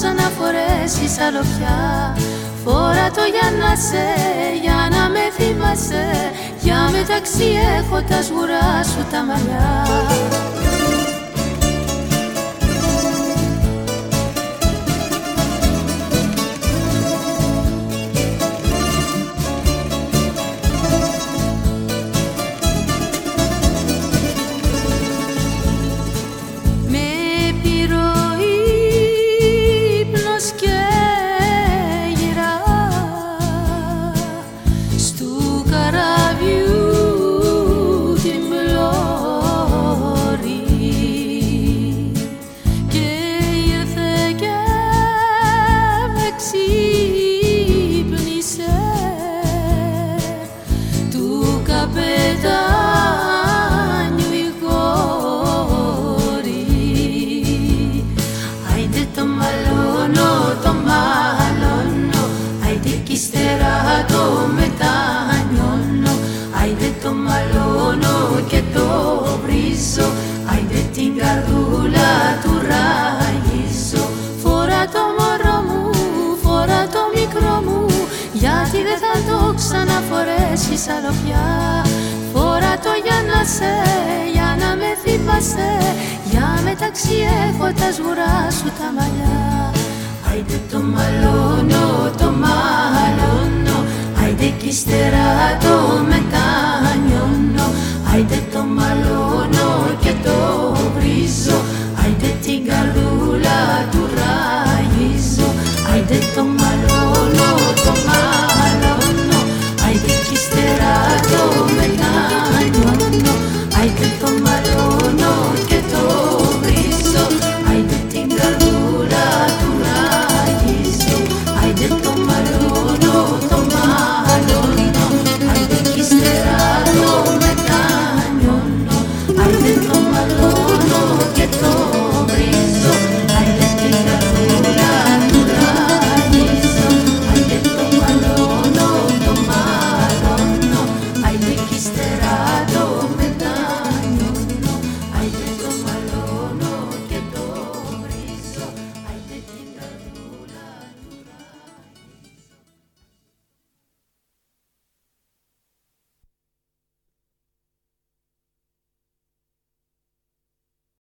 ξαναφορέσεις άλλο πια. Φόρα το για να σε, για να με θυμάσαι. Για μεταξύ έχω τα σγουρά σου τα μαλλιά. Ύστερα το μετανιώνω, άιντε το μαλώνω και το βρίζω, άιντε την καρδούλα του ραγίζω. Φορά το μωρό μου, φορά το μικρό μου, γιατί δεν θα το ξαναφορέσεις άλλο πια. Φορά το για να σε, για να με θυμάσαι. Για μεταξύ έχω τα σγουρά σου τα μαλλιά. Άιντε το μαλώνω, το μαλώνω,